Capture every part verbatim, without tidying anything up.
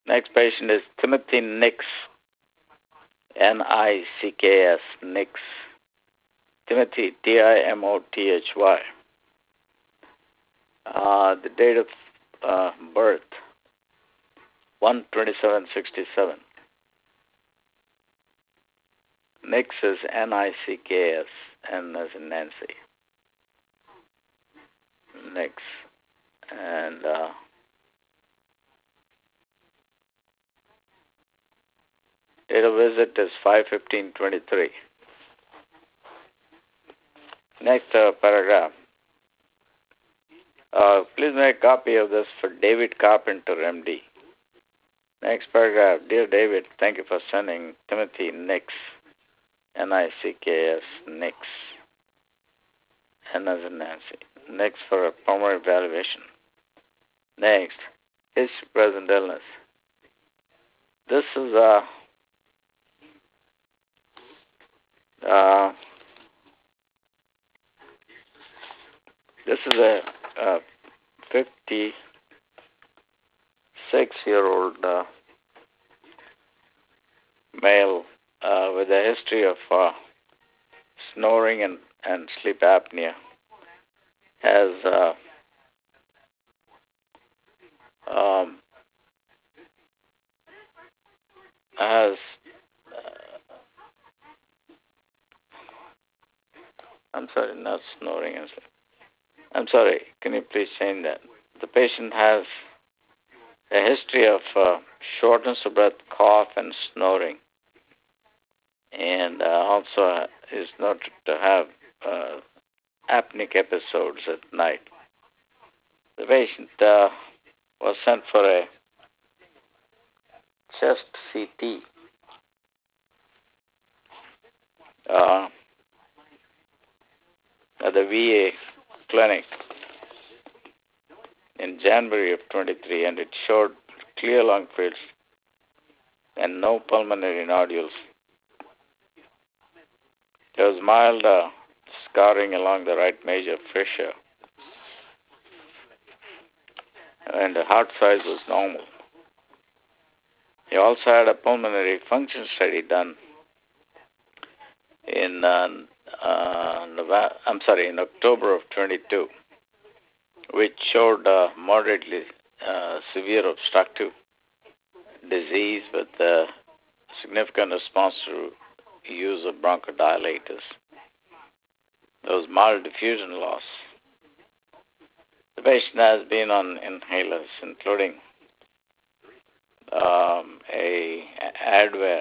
Next patient is Timothy Nix, N I C K S, Nix. Timothy, T I M O T H Y. Uh, the date of uh, birth, one twenty-seven sixty-seven. Nix is N I C K S, N as in Nancy. Nix. And uh, date of visit is five fifteen twenty-three. Next uh, paragraph. Uh, please make a copy of this for David Carpenter, M D. Next paragraph. Dear David, thank you for sending Timothy Nix, N I C K S, Nix, N as in Nancy. Next for a pulmonary evaluation. Next, his present illness. This is a uh, this is a, a fifty-six-year-old uh, male uh, with a history of uh, snoring and, and sleep apnea. Has uh, um, has uh, I'm sorry, not snoring. I'm sorry. I'm sorry. Can you please change that? The patient has a history of uh, shortness of breath, cough, and snoring, and uh, also is noted to have uh, apneic episodes at night. The patient uh, was sent for a chest C T. Uh, at the V A clinic in January of twenty-three, and it showed clear lung fields and no pulmonary nodules. There was mild uh, scarring along the right major fissure, and the heart size was normal. He also had a pulmonary function study done in uh, uh, November, I'm sorry, in October of twenty-two, which showed uh, moderately uh, severe obstructive disease with uh, significant response to use of bronchodilators. There was mild diffusion loss. The patient has been on inhalers, including um, a Advair,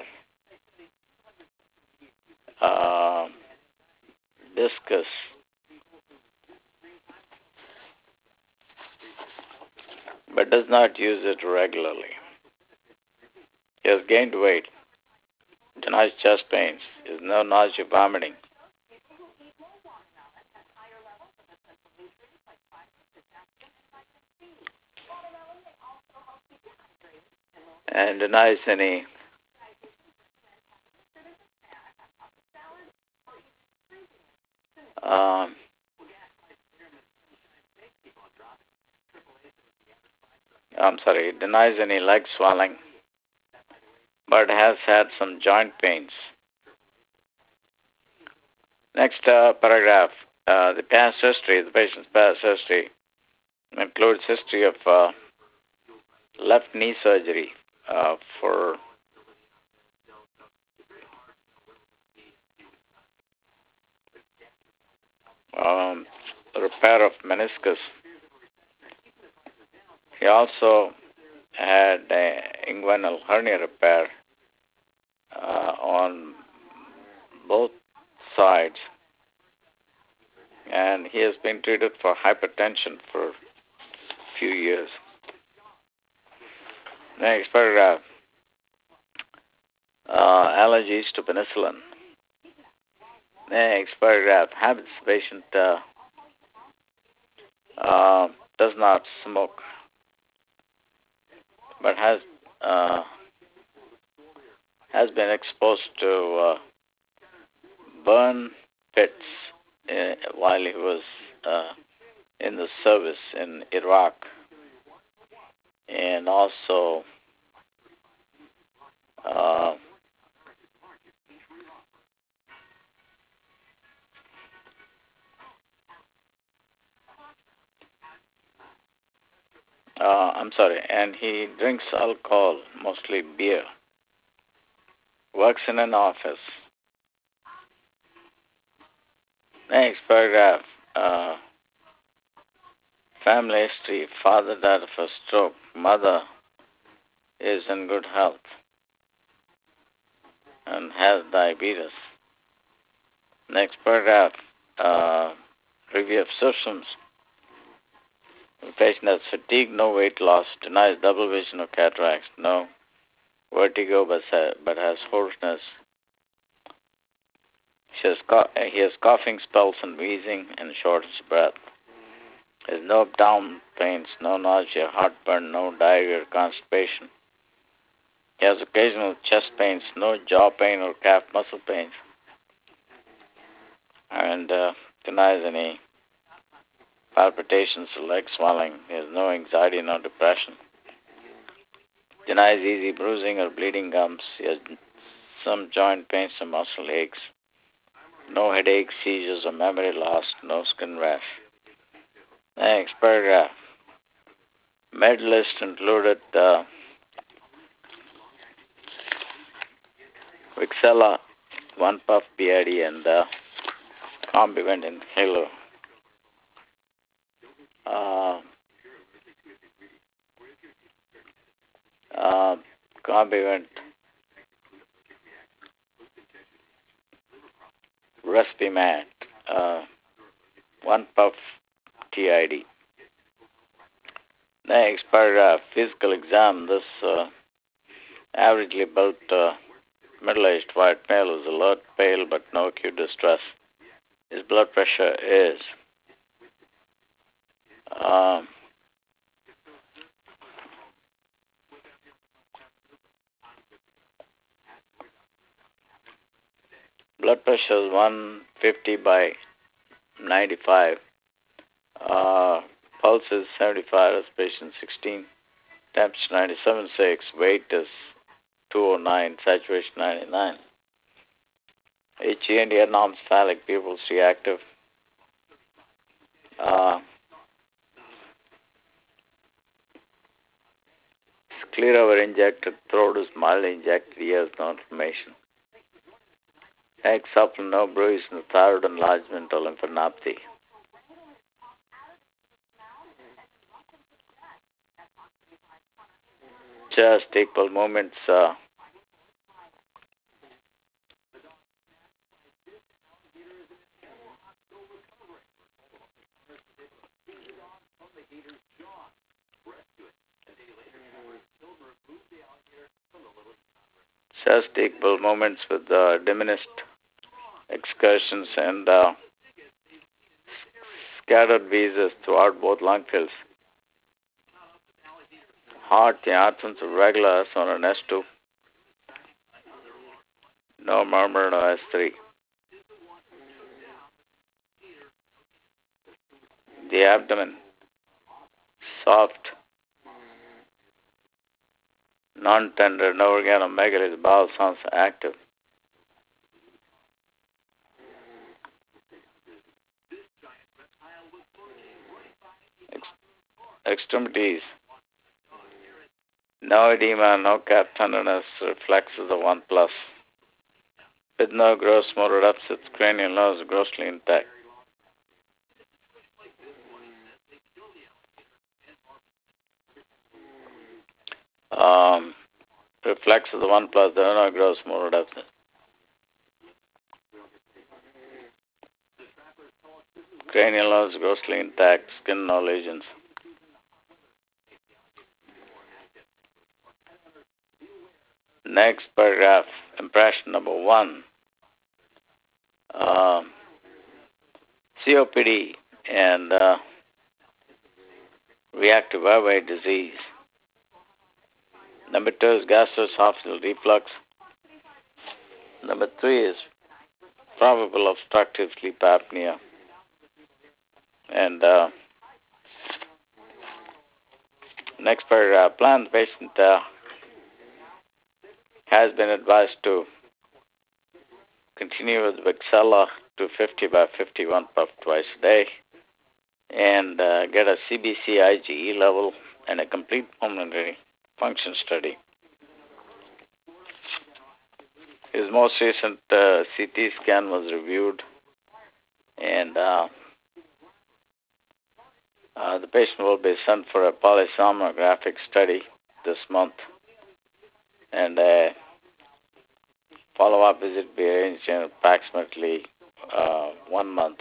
uh, Discus, but does not use it regularly. He has gained weight, denies chest pains, is no nausea, vomiting. And denies any um, I'm sorry, denies any leg swelling, but has had some joint pains. Next uh, paragraph, uh, the past history, the patient's past history includes history of uh, left knee surgery uh, for um, repair of meniscus. He also had a inguinal hernia repair uh, on both sides, and he has been treated for hypertension for a few years. Next paragraph, uh, allergies to penicillin. Next paragraph, habits. Patient uh, uh, does not smoke, but has uh, has been exposed to uh, burn pits uh, while he was uh, in the service in Iraq, and also Uh, uh, I'm sorry, and he drinks alcohol, mostly beer. Works in an office. Next paragraph. Uh, family history. Father died of a stroke. Mother is in good health and has diabetes. Next paragraph. Uh, review of symptoms. The patient has fatigue, no weight loss, denies double vision or cataracts, no vertigo but, but has hoarseness. He has, he has coughing spells and wheezing and shortness of breath. He has no abdominal pains, no nausea, heartburn, no diarrhea or constipation. He has occasional chest pains, no jaw pain or calf muscle pains, and uh, denies any palpitations or leg swelling. He has no anxiety, no depression. Denies easy bruising or bleeding gums. He has some joint pains and muscle aches. No headaches, seizures, or memory loss. No skin rash. Next paragraph. Med list included uh, Vixella, one puff B I D, and uh, Combivent inhaler. Uh, uh, Combivent Respimat, uh, one puff T I D. Next paragraph, physical exam. This uh, averagely built uh, middle-aged white male is alert, pale, but no acute distress. His blood pressure is um, blood pressure is one fifty by ninety-five. Uh, pulse is seventy-five, respiration sixteen, temperature ninety-seven point six, weight is two oh nine, saturation ninety-nine. H E N D norms phallic, pupils reactive. Uh, clear over injected, throat is mildly injected, ears no inflammation. Egg supple, no bruise, no thyroid enlargement or lymphadenopathy. Chest equal movements. Uh, chest equal movements with uh, diminished excursions and uh, scattered wheezes throughout both lung fields. Heart, the absence of regular on an S two. No murmur, no S three. The abdomen, soft, non-tender, no organomegaly. The bowel sounds active. Ex- extremities, no edema, no calf tenderness, reflexes of one plus. With no gross motor deficits, cranial nerves grossly intact. Um, reflexes of one plus, there are no gross motor deficits. Cranial nerves grossly intact, skin no lesions. Next paragraph, impression number one. Um, C O P D and uh, reactive airway disease. Number two is gastroesophageal reflux. Number three is probable obstructive sleep apnea. And uh, next paragraph, plan the patient uh, has been advised to continue with Vexella two fifty by fifty-one puff twice a day and uh, get a C B C I G E level and a complete pulmonary function study. His most recent uh, C T scan was reviewed, and uh, uh, the patient will be sent for a polysomnographic study this month, and a follow-up visit will be arranged in approximately uh, one month.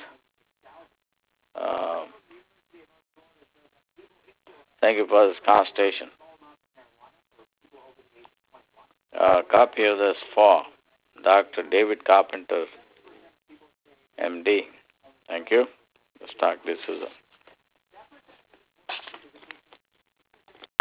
Uh, thank you for this consultation. A copy of this for Doctor David Carpenter, M D. Thank you. Let's talk to Susan.